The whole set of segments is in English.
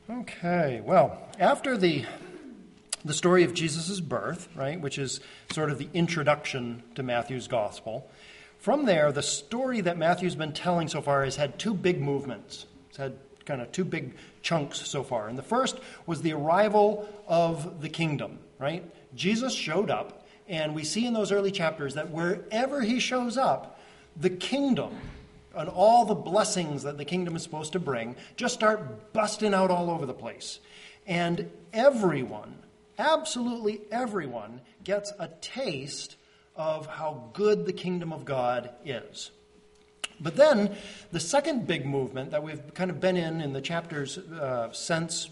Okay, well, after the story of Jesus' birth, right, which is sort of the introduction to Matthew's gospel, from there, the story that Matthew's been telling so far has had two big movements. It's had kind of two big chunks so far. And the first was the arrival of the kingdom, right? Jesus showed up, and we see in those early chapters that wherever he shows up, the kingdom and all the blessings that the kingdom is supposed to bring just start busting out all over the place. And everyone, absolutely everyone, gets a taste of how good the kingdom of God is. But then the second big movement that we've kind of been in the chapters since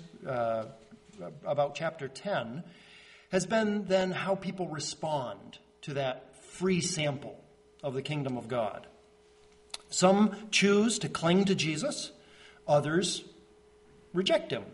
about chapter 10 has been then how people respond to that free sample of the kingdom of God. Some choose to cling to Jesus, others reject him.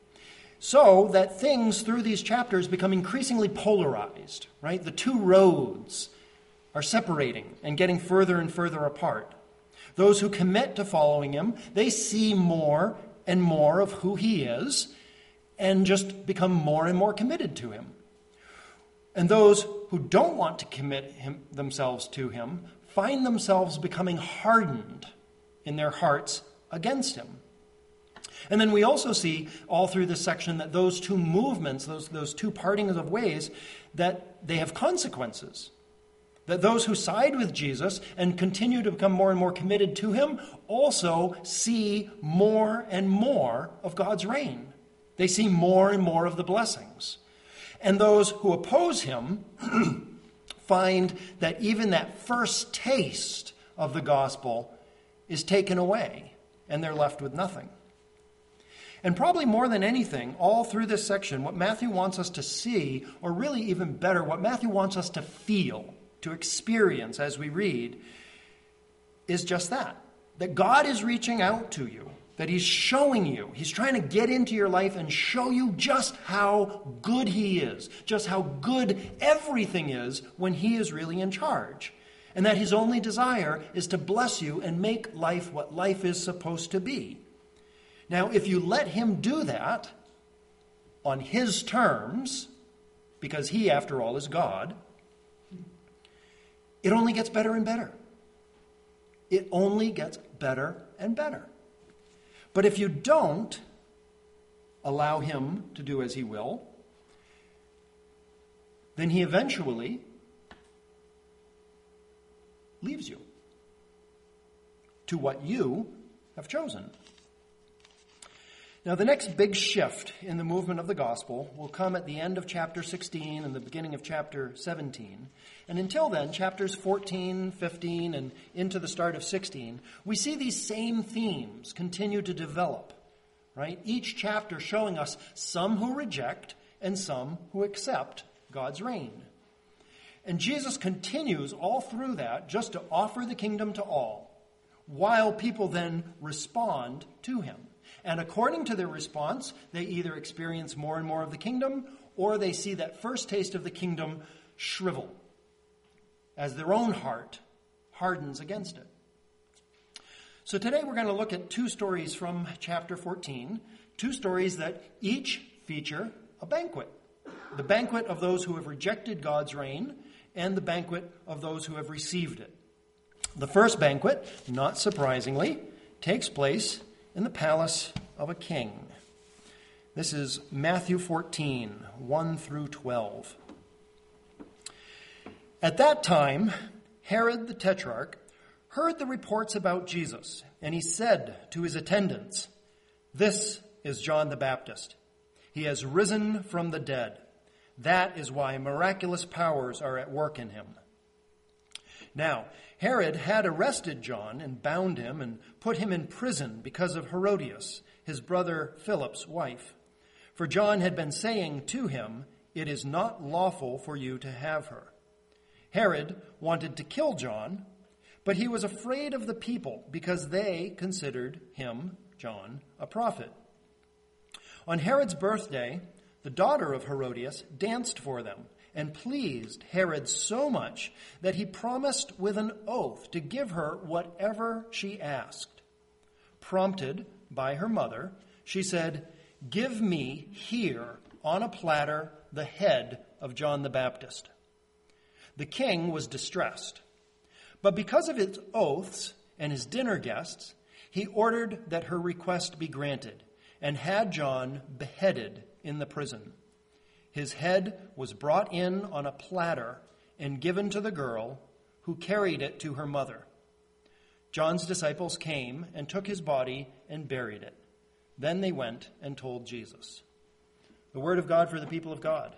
So that things through these chapters become increasingly polarized, right? The two roads are separating and getting further and further apart. Those who commit to following him, they see more and more of who he is and just become more and more committed to him. And those who don't want to commit themselves to him find themselves becoming hardened in their hearts against him. And then we also see all through this section that those two movements, those two partings of ways, that they have consequences. That those who side with Jesus and continue to become more and more committed to him also see more and more of God's reign. They see more and more of the blessings. And those who oppose him find that even that first taste of the gospel is taken away, and they're left with nothing. And probably more than anything, all through this section, what Matthew wants us to see, or really even better, what Matthew wants us to feel, to experience as we read, is just that God is reaching out to you, that he's showing you, he's trying to get into your life and show you just how good he is, just how good everything is when he is really in charge, and that his only desire is to bless you and make life what life is supposed to be. Now, if you let him do that on his terms, because he, after all, is God, it only gets better and better. It only gets better and better. But if you don't allow him to do as he will, then he eventually leaves you to what you have chosen. Now, the next big shift in the movement of the gospel will come at the end of chapter 16 and the beginning of chapter 17. And until then, chapters 14, 15, and into the start of 16, we see these same themes continue to develop, right? Each chapter showing us some who reject and some who accept God's reign. And Jesus continues all through that just to offer the kingdom to all, while people then respond to him. And according to their response, they either experience more and more of the kingdom, or they see that first taste of the kingdom shrivel as their own heart hardens against it. So today we're going to look at two stories from chapter 14, two stories that each feature a banquet. The banquet of those who have rejected God's reign, and the banquet of those who have received it. The first banquet, not surprisingly, takes place in the palace of a king. This is Matthew 14, 1 through 12. At that time, Herod the Tetrarch heard the reports about Jesus, and he said to his attendants, "This is John the Baptist. He has risen from the dead. That is why miraculous powers are at work in him." Now, Herod had arrested John and bound him and put him in prison because of Herodias, his brother Philip's wife. For John had been saying to him, "It is not lawful for you to have her." Herod wanted to kill John, but he was afraid of the people because they considered him, John, a prophet. On Herod's birthday, the daughter of Herodias danced for them and pleased Herod so much that he promised with an oath to give her whatever she asked. Prompted by her mother, she said, "Give me here on a platter the head of John the Baptist." The king was distressed, but because of his oaths and his dinner guests, he ordered that her request be granted and had John beheaded in the prison. His head was brought in on a platter and given to the girl, who carried it to her mother. John's disciples came and took his body and buried it. Then they went and told Jesus. The word of God for the people of God.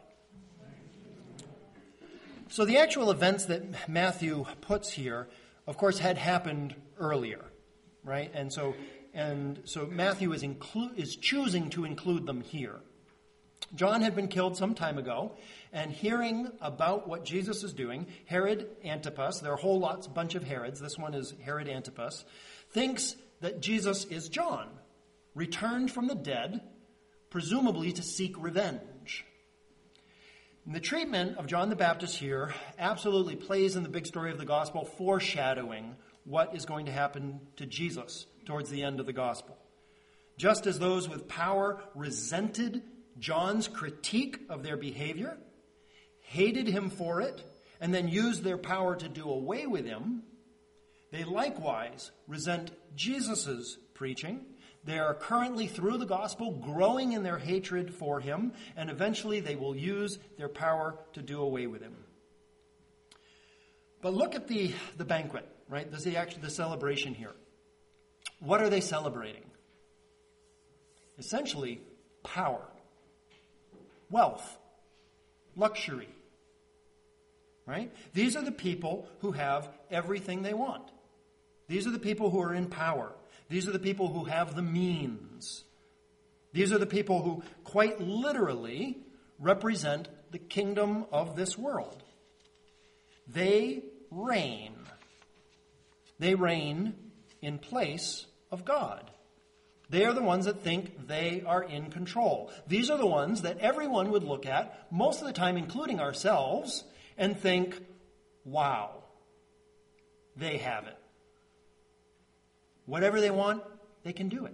So the actual events that Matthew puts here, of course, had happened earlier, right? And so Matthew is choosing to include them here. John had been killed some time ago, and hearing about what Jesus is doing, Herod Antipas, there are a whole bunch of Herods, this one is Herod Antipas, thinks that Jesus is John, returned from the dead, presumably to seek revenge. And the treatment of John the Baptist here absolutely plays in the big story of the gospel, foreshadowing what is going to happen to Jesus towards the end of the gospel. Just as those with power resented John's critique of their behavior, hated him for it, and then used their power to do away with him, they likewise resent Jesus' preaching. They are currently, through the gospel, growing in their hatred for him, and eventually they will use their power to do away with him. But look at the banquet, right? This is the celebration here. What are they celebrating? Essentially, power, wealth, luxury, right? These are the people who have everything they want. These are the people who are in power. These are the people who have the means. These are the people who quite literally represent the kingdom of this world. They reign. They reign in place of God. They are the ones that think they are in control. These are the ones that everyone would look at, most of the time including ourselves, and think, wow, they have it. Whatever they want, they can do it.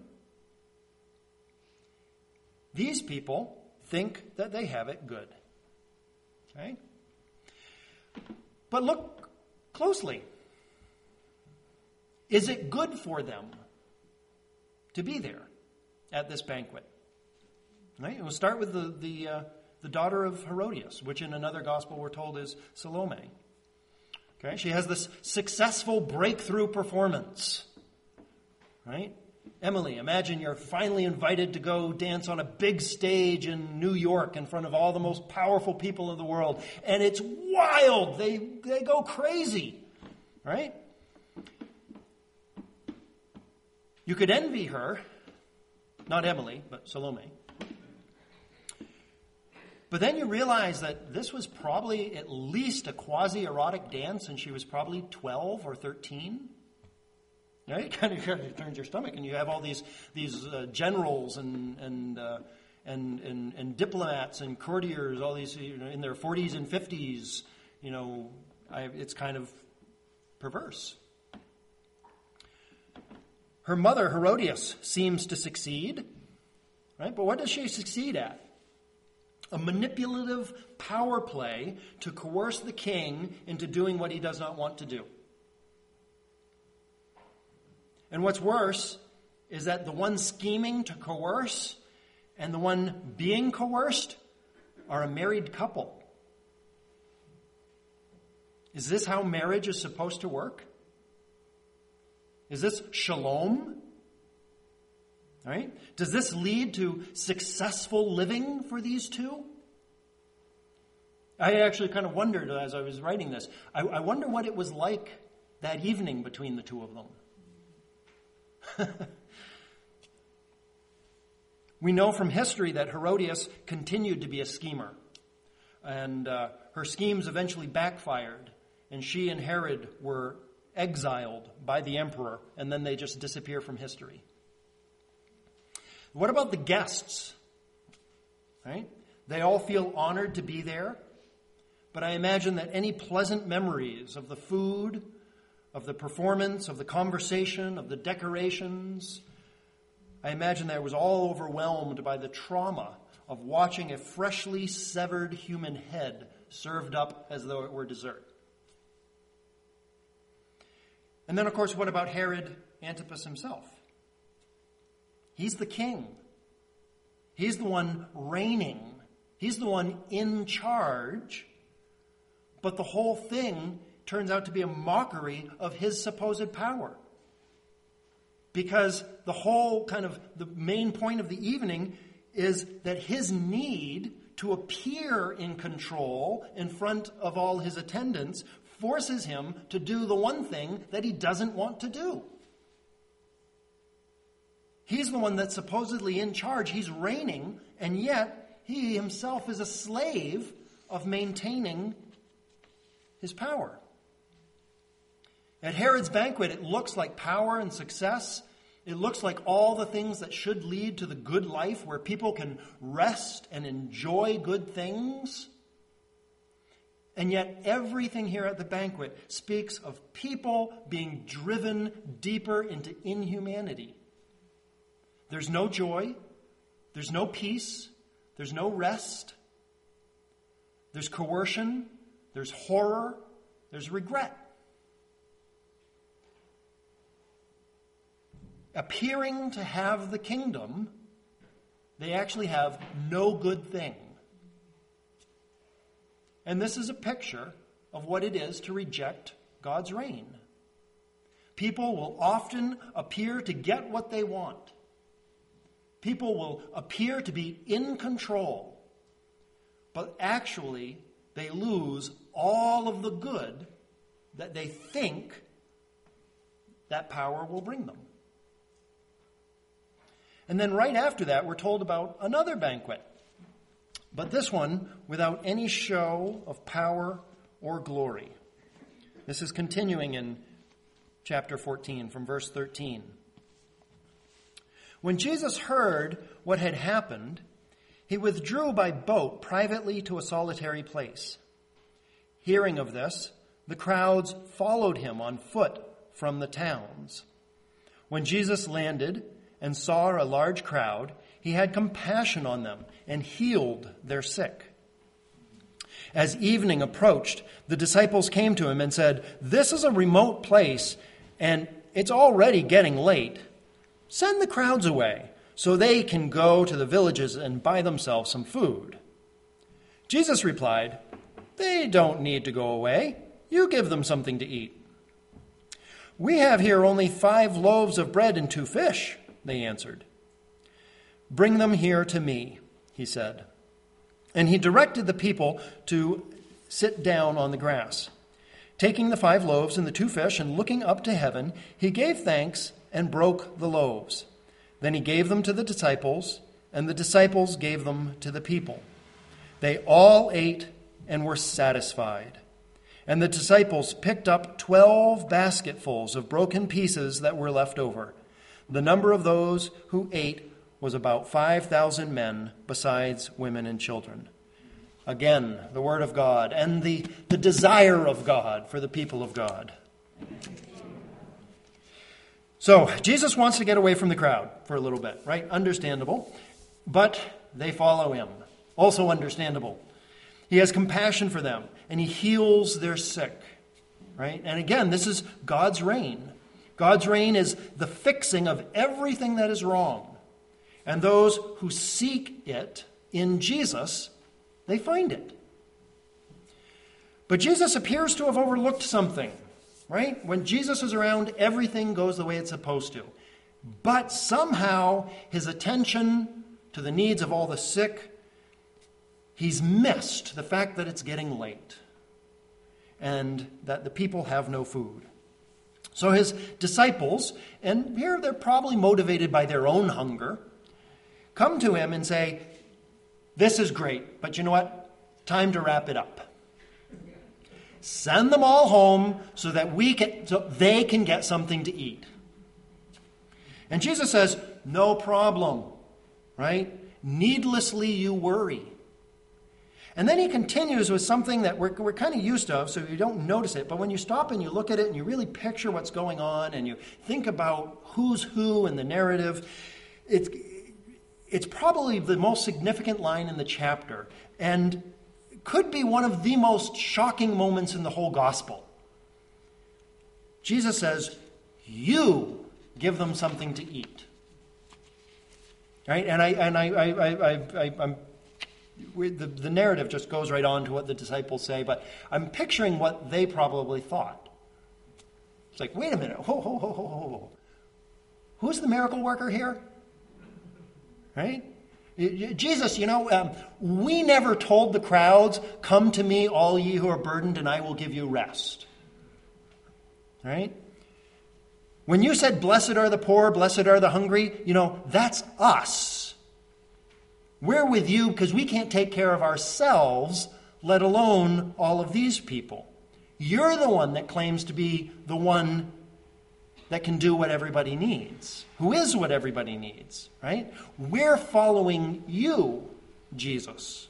These people think that they have it good. Okay? But look closely. Is it good for them to be there at this banquet? Right? We'll start with the daughter of Herodias, which in another gospel we're told is Salome. Okay? She has this successful breakthrough performance. Right? Emily, imagine you're finally invited to go dance on a big stage in New York in front of all the most powerful people in the world. And it's wild. They go crazy. Right? You could envy her. Not Emily, but Salome. But then you realize that this was probably at least a quasi-erotic dance, and she was probably 12 or 13. Right? It kind of turns your stomach, and you have all these generals and diplomats and courtiers, all these in their 40s and 50s. It's kind of perverse. Her mother, Herodias, seems to succeed, right? But what does she succeed at? A manipulative power play to coerce the king into doing what he does not want to do. And what's worse is that the one scheming to coerce and the one being coerced are a married couple. Is this how marriage is supposed to work? Is this shalom? Right? Does this lead to successful living for these two? I actually kind of wondered as I was writing this. I wonder what it was like that evening between the two of them. We know from history that Herodias continued to be a schemer. And her schemes eventually backfired. And she and Herod were exiled by the emperor, and then they just disappear from history. What about the guests? Right? They all feel honored to be there, but I imagine that any pleasant memories of the food, of the performance, of the conversation, of the decorations, I imagine that I was all overwhelmed by the trauma of watching a freshly severed human head served up as though it were dessert. And then, of course, what about Herod Antipas himself? He's the king. He's the one reigning. He's the one in charge. But the whole thing turns out to be a mockery of his supposed power. Because the whole the main point of the evening is that his need to appear in control in front of all his attendants forces him to do the one thing that he doesn't want to do. He's the one that's supposedly in charge. He's reigning, and yet he himself is a slave of maintaining his power. At Herod's banquet, it looks like power and success. It looks like all the things that should lead to the good life where people can rest and enjoy good things. And yet everything here at the banquet speaks of people being driven deeper into inhumanity. There's no joy. There's no peace. There's no rest. There's coercion. There's horror. There's regret. Appearing to have the kingdom, they actually have no good thing. And this is a picture of what it is to reject God's reign. People will often appear to get what they want. People will appear to be in control, but actually they lose all of the good that they think that power will bring them. And then right after that, we're told about another banquet. But this one without any show of power or glory. This is continuing in chapter 14 from verse 13. When Jesus heard what had happened, he withdrew by boat privately to a solitary place. Hearing of this, the crowds followed him on foot from the towns. When Jesus landed and saw a large crowd, he had compassion on them and healed their sick. As evening approached, the disciples came to him and said, "This is a remote place, and it's already getting late. Send the crowds away so they can go to the villages and buy themselves some food." Jesus replied, "They don't need to go away. You give them something to eat." "We have here only 5 loaves of bread and 2 fish," they answered. "Bring them here to me," he said. And he directed the people to sit down on the grass. Taking the 5 loaves and the 2 fish and looking up to heaven, he gave thanks and broke the loaves. Then he gave them to the disciples, and the disciples gave them to the people. They all ate and were satisfied. And the disciples picked up 12 basketfuls of broken pieces that were left over. The number of those who ate was about 5,000 men, besides women and children. Again, the word of God and the desire of God for the people of God. So, Jesus wants to get away from the crowd for a little bit, right? Understandable. But they follow him. Also understandable. He has compassion for them, and he heals their sick, right? And again, this is God's reign. God's reign is the fixing of everything that is wrong. And those who seek it in Jesus, they find it. But Jesus appears to have overlooked something, right? When Jesus is around, everything goes the way it's supposed to. But somehow, his attention to the needs of all the sick, he's missed the fact that it's getting late and that the people have no food. So his disciples, and here they're probably motivated by their own hunger, come to him and say, "This is great, but you know what? Time to wrap it up. Send them all home so that they can get something to eat." And Jesus says, "No problem," right? "Needlessly you worry." And then he continues with something that we're kind of used to, so you don't notice it. But when you stop and you look at it and you really picture what's going on and you think about who's who in the narrative, it's probably the most significant line in the chapter and could be one of the most shocking moments in the whole gospel. Jesus says, "You give them something to eat." Right? And the narrative just goes right on to what the disciples say, but I'm picturing what they probably thought. It's like, wait a minute, ho. Who's the miracle worker here? Right? Jesus, we never told the crowds, "Come to me, all ye who are burdened, and I will give you rest." Right? When you said, "Blessed are the poor, blessed are the hungry," that's us. We're with you because we can't take care of ourselves, let alone all of these people. You're the one that claims to be the one that can do what everybody needs, who is what everybody needs, right? We're following you, Jesus.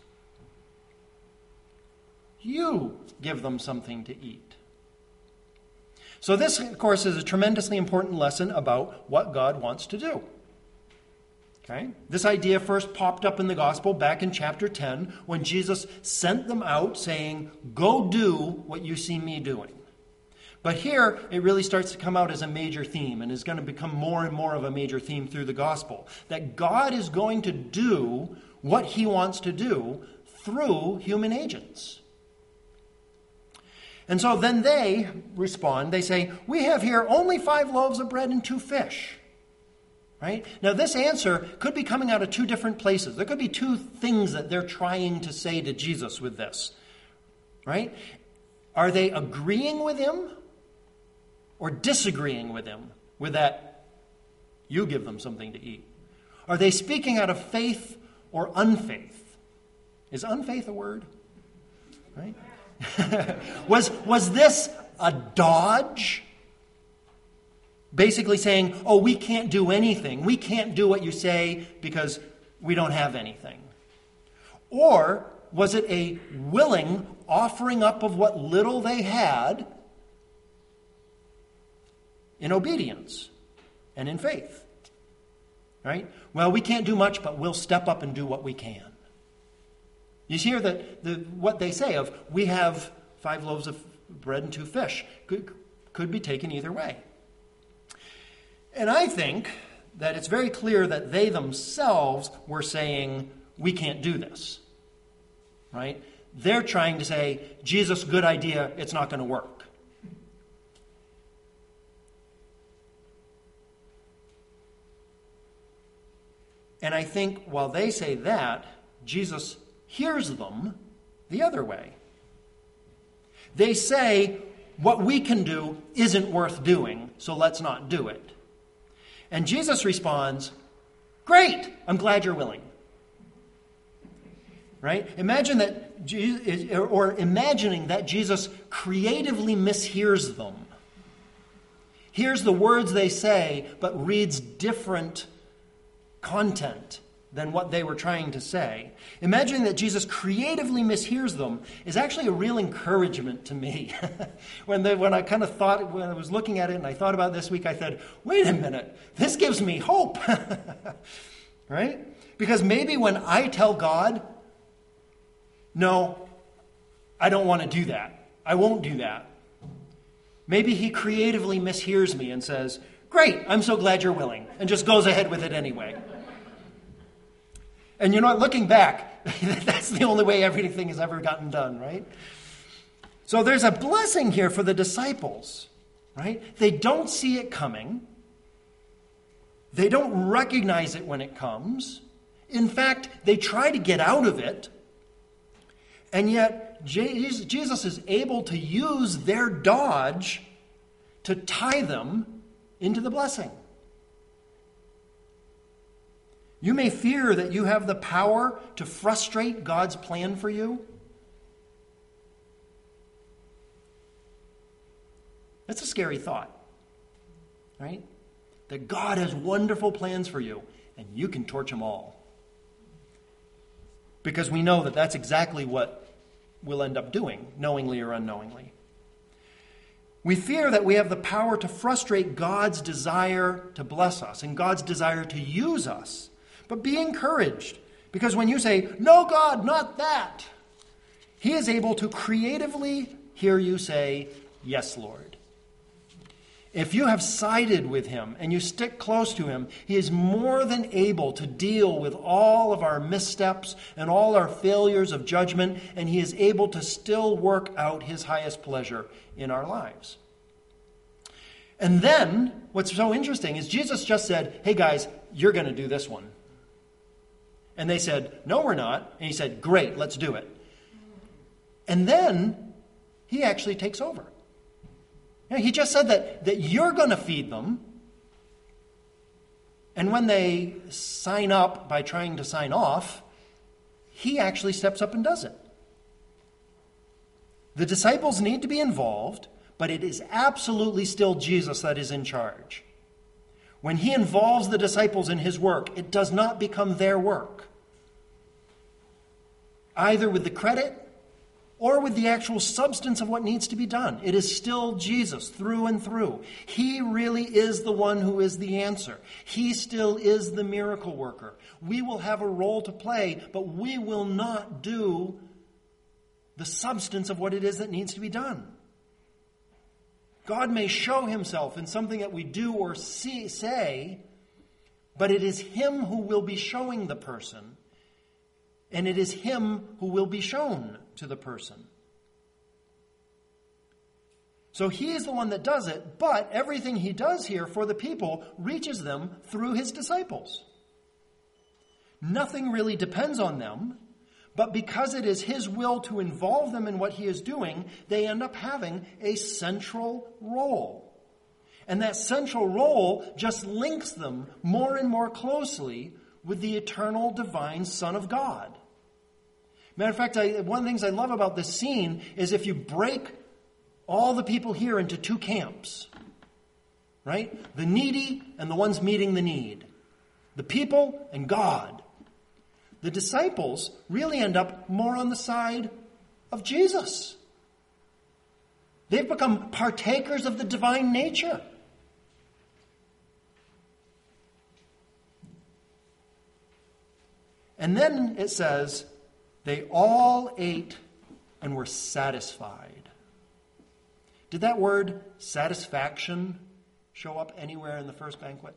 You give them something to eat. So this, of course, is a tremendously important lesson about what God wants to do. Okay? This idea first popped up in the gospel back in chapter 10 when Jesus sent them out saying, "Go do what you see me doing." But here, it really starts to come out as a major theme and is going to become more and more of a major theme through the gospel. That God is going to do what he wants to do through human agents. And so then they respond. They say, "We have here only 5 loaves of bread and 2 fish." Right? Now, this answer could be coming out of 2 different places. There could be 2 things that they're trying to say to Jesus with this. Right? Are they agreeing with him or disagreeing with him with that, "You give them something to eat"? Are they speaking out of faith or unfaith? Is unfaith a word? Right? Was this a dodge? Basically saying, "Oh, we can't do anything. We can't do what you say because we don't have anything." Or was it a willing offering up of what little they had in obedience and in faith? Right? Well, we can't do much, but we'll step up and do what we can. You hear what they say of, "We have 5 loaves of bread and 2 fish." Could be taken either way. And I think that it's very clear that they themselves were saying, "We can't do this." Right? They're trying to say, "Jesus, good idea, it's not going to work." And I think while they say that, Jesus hears them the other way. They say, "What we can do isn't worth doing, so let's not do it." And Jesus responds, "Great, I'm glad you're willing." Right? Imagining that Jesus creatively mishears them. Hears the words they say, but reads different content than what they were trying to say. Imagining that Jesus creatively mishears them is actually a real encouragement to me. When I was looking at it and I thought about this week, I said, wait a minute, this gives me hope. Right? Because maybe when I tell God, "No, I don't want to do that. I won't do that," maybe he creatively mishears me and says, "Great, I'm so glad you're willing," and just goes ahead with it anyway. And looking back, that's the only way everything has ever gotten done, right? So there's a blessing here for the disciples, right? They don't see it coming. They don't recognize it when it comes. In fact, they try to get out of it. And yet, Jesus is able to use their dodge to tie them into the blessing. You may fear that you have the power to frustrate God's plan for you. That's a scary thought, right? That God has wonderful plans for you, and you can torch them all. Because we know that that's exactly what we'll end up doing, knowingly or unknowingly. We fear that we have the power to frustrate God's desire to bless us and God's desire to use us. But be encouraged, because when you say, "No, God, not that," He is able to creatively hear you say, "Yes, Lord." If you have sided with Him and you stick close to Him, He is more than able to deal with all of our missteps and all our failures of judgment, and He is able to still work out His highest pleasure in our lives. And then, what's so interesting is Jesus just said, "Hey guys, you're going to do this one." And they said, "No, we're not." And He said, "Great, let's do it." And then He actually takes over. He just said that you're going to feed them. And when they sign up by trying to sign off, He actually steps up and does it. The disciples need to be involved, but it is absolutely still Jesus that is in charge. When He involves the disciples in His work, it does not become their work, either with the credit or with the actual substance of what needs to be done. It is still Jesus through and through. He really is the one who is the answer. He still is the miracle worker. We will have a role to play, but we will not do the substance of what it is that needs to be done. God may show Himself in something that we do or say, but it is Him who will be showing the person, and it is Him who will be shown to the person. So He is the one that does it, but everything He does here for the people reaches them through His disciples. Nothing really depends on them, but because it is His will to involve them in what He is doing, they end up having a central role. And that central role just links them more and more closely with the eternal divine Son of God. Matter of fact, one of the things I love about this scene is if you break all the people here into two camps, right? The needy and the ones meeting the need. The people and God. The disciples really end up more on the side of Jesus. They've become partakers of the divine nature. And then it says, they all ate and were satisfied. Did that word satisfaction show up anywhere in the first banquet?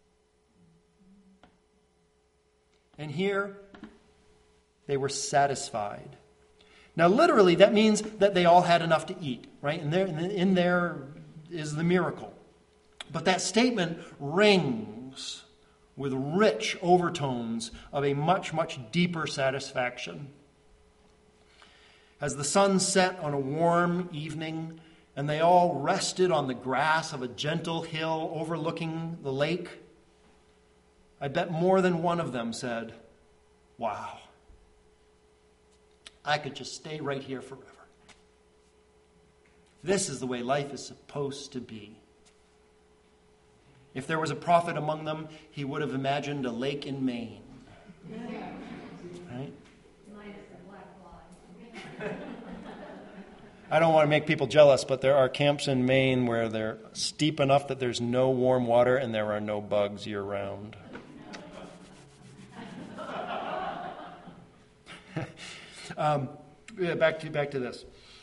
And here, they were satisfied. Now, literally, that means that they all had enough to eat, right? And in there is the miracle. But that statement rings with rich overtones of a much, much deeper satisfaction. As the sun set on a warm evening, and they all rested on the grass of a gentle hill overlooking the lake, I bet more than one of them said, "Wow, I could just stay right here forever. This is the way life is supposed to be." If there was a prophet among them, he would have imagined a lake in Maine. Right? I don't want to make people jealous, but there are camps in Maine where they're steep enough that there's no warm water and there are no bugs year-round. Back to this.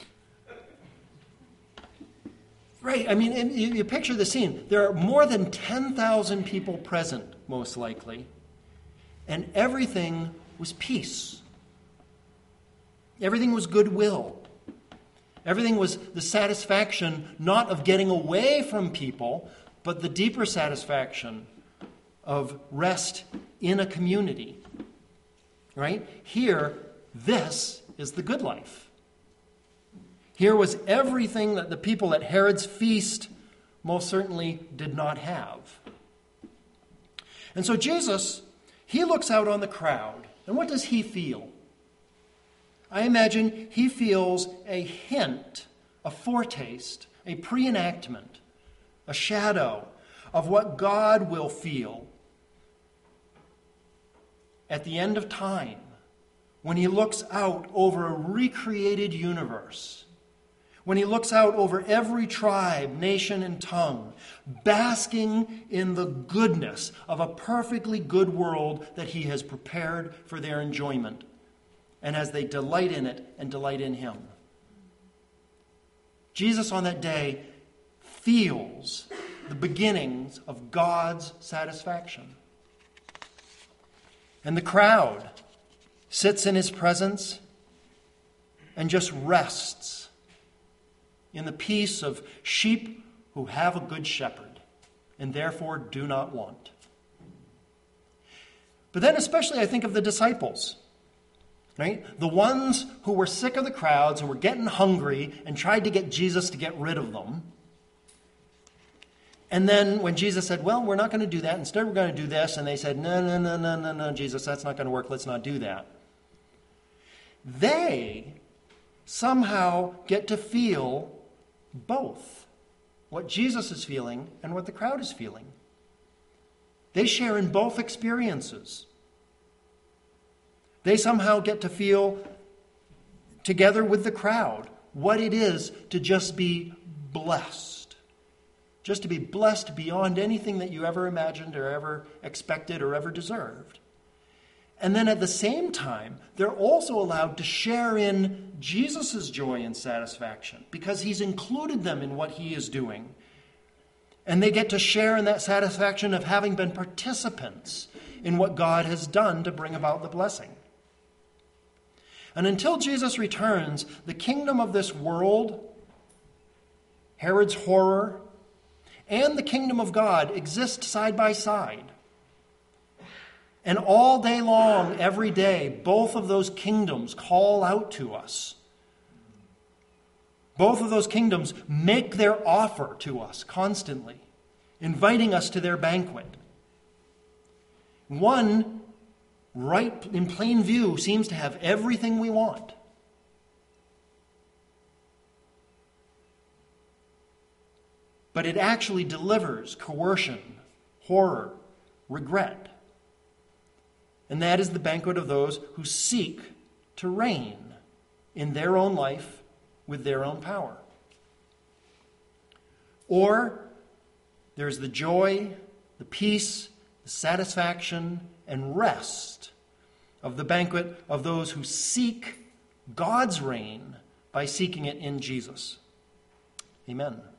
Right, I mean, you picture the scene. There are more than 10,000 people present, most likely, and everything was peace. Everything was goodwill. Everything was the satisfaction not of getting away from people, but the deeper satisfaction of rest in a community. Right? Here, this is the good life. Here was everything that the people at Herod's feast most certainly did not have. And so Jesus, he looks out on the crowd, and what does he feel? I imagine he feels a hint, a foretaste, a pre-enactment, a shadow of what God will feel at the end of time when he looks out over a recreated universe, when he looks out over every tribe, nation, and tongue, basking in the goodness of a perfectly good world that he has prepared for their enjoyment, and as they delight in it and delight in him. Jesus on that day feels the beginnings of God's satisfaction. And the crowd sits in his presence and just rests in the peace of sheep who have a good shepherd and therefore do not want. But then especially I think of the disciples, right? The ones who were sick of the crowds and were getting hungry and tried to get Jesus to get rid of them. And then when Jesus said, well, we're not going to do that. Instead, we're going to do this. And they said, no, Jesus, that's not going to work. Let's not do that. They somehow get to feel both what Jesus is feeling and what the crowd is feeling. They share in both experiences. They somehow get to feel together with the crowd what it is to just be blessed. Just to be blessed beyond anything that you ever imagined or ever expected or ever deserved. And then at the same time, they're also allowed to share in Jesus' joy and satisfaction because he's included them in what he is doing. And they get to share in that satisfaction of having been participants in what God has done to bring about the blessing. And until Jesus returns, the kingdom of this world, Herod's horror, and the kingdom of God exist side by side. And all day long, every day, both of those kingdoms call out to us. Both of those kingdoms make their offer to us constantly, inviting us to their banquet. One, right in plain view, seems to have everything we want. But it actually delivers coercion, horror, regret. And that is the banquet of those who seek to reign in their own life with their own power. Or there's the joy, the peace, the satisfaction, and rest of the banquet of those who seek God's reign by seeking it in Jesus. Amen.